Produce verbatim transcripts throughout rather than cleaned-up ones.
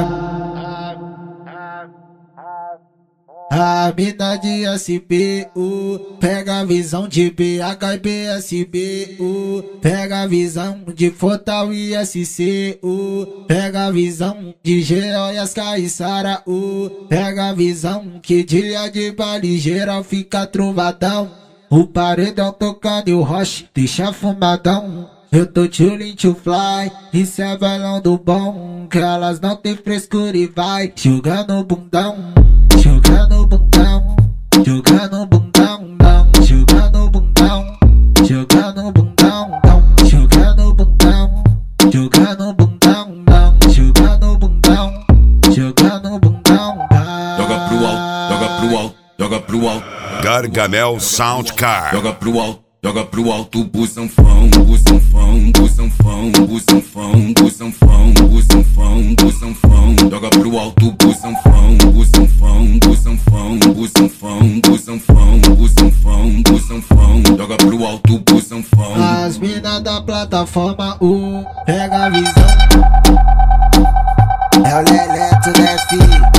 A mina de S B U pega a visão de B H e B S B U, pega a visão de Fortal e S C U, pega a visão de Geóias, Caiçara U, pega a visão que dia de baile geral fica trovadão. O paredão tocando e o roche deixa fumadão. Eu tô chillin' to fly, isso é bailão do bom, que elas não tem frescura e vai jogando bundão, jogando bundão, jogando bundão, não, jogando bundão, jogando bundão, não, jogando bundão, jogando bundão, não, jogando bundão, jogando bundão. Joga pro alto, joga pro alto, joga pro alto. Gargamel Soundcar. Joga pro alto, joga pro alto, busanfão, busanfão, busanfão, busanfão, busanfão, busanfão, busanfão. Joga pro alto, busanfão, busanfão, busanfão, busanfão, busanfão, busanfão, busanfão. Joga pro alto, busanfão. As minas da plataforma um, pega a visão. É o Leleto da F.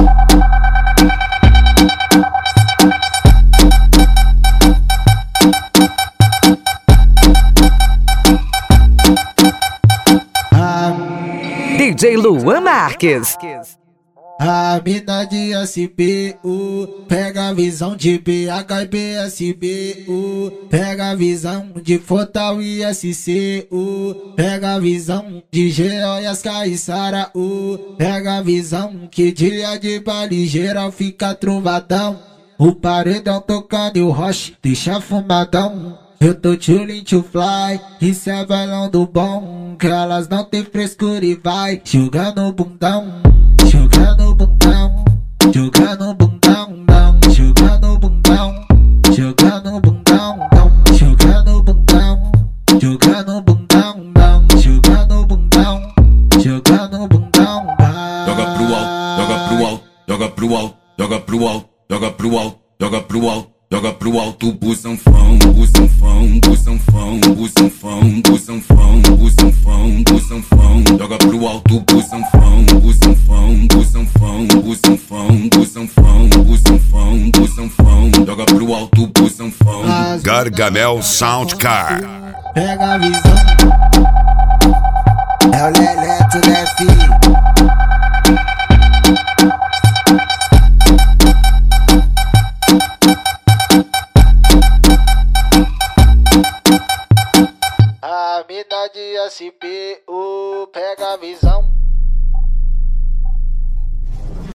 D J Luan Marques. A mina de S B U pega a visão de B H e B S B U, pega a visão de Fortal e S C U, pega a visão de Geóias, Caiçara U, pega a visão que dia de baile geral fica trovadão. O paredão tocando e o roche deixa fumadão. Eu tô chillin' to fly, isso é bailão do bom, que elas não tem frescura e vai jogando bundão, jogando bundão, jogando bundão, não, jogando bundão, jogando bundão, não, jogando bundão, jogando bundão, não, jogando bundão, jogando bundão. Joga pro alto, joga pro alto, joga pro alto, joga pro alto, joga pro alto, joga pro alto. Joga pro alto, busanfão, busanfão, busanfão, busanfão, busanfão, busanfão, busanfão. Joga pro alto, busanfão, busanfão, busanfão, busanfão, busanfão, busanfão, busanfão. Joga pro alto, busanfão. Gargamel Soundcar. Pega a visão. É o Leleto da F.